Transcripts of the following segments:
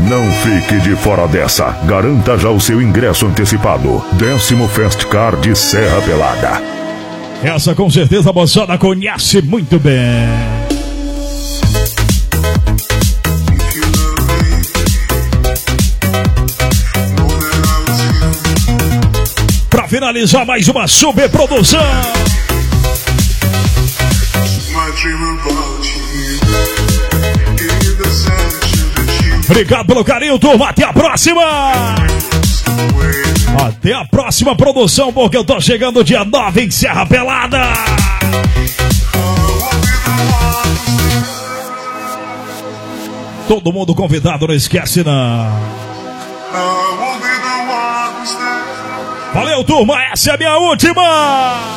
Não fique de fora dessa. Garanta já o seu ingresso antecipado. 10º Fest Car de Serra Pelada. Essa com certeza a moçada conhece muito bem. Pra finalizar mais uma super produção. Obrigado pelo carinho, turma. Até a próxima. Até a próxima produção, porque eu tô chegando dia 9 em Serra Pelada. Todo mundo convidado, não esquece não. Valeu, turma. Essa é a minha última.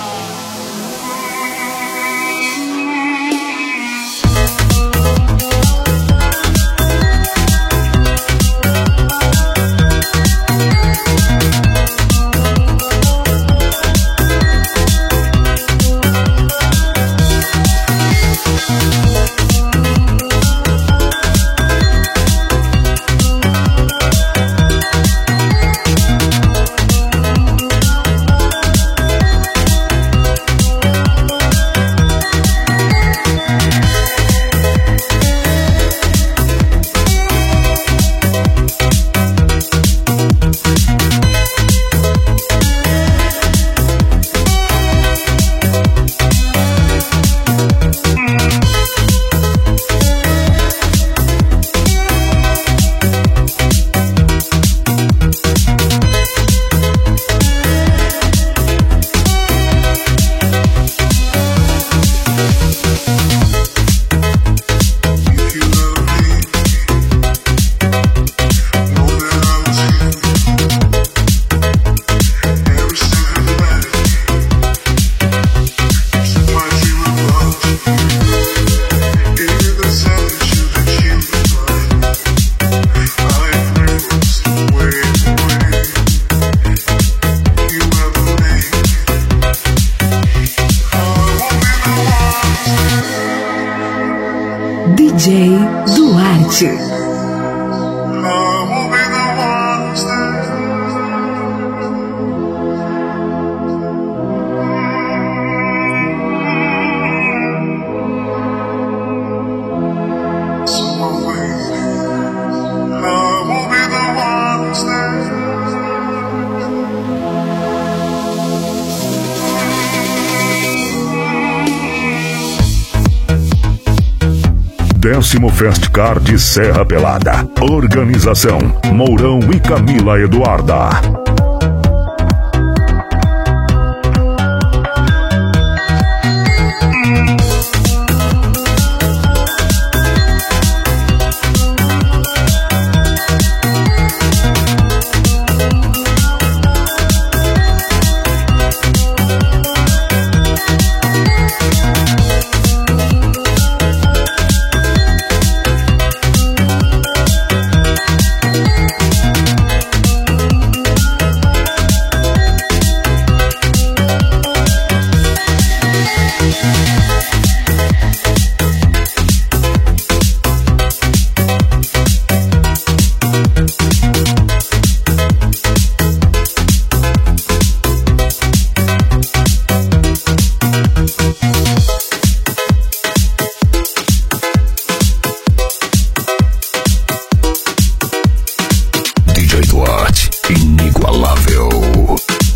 DJ Duarte. Décimo Fest Car de Serra Pelada. Organização: Mourão e Camila Eduarda. DJ Duarte, inigualável.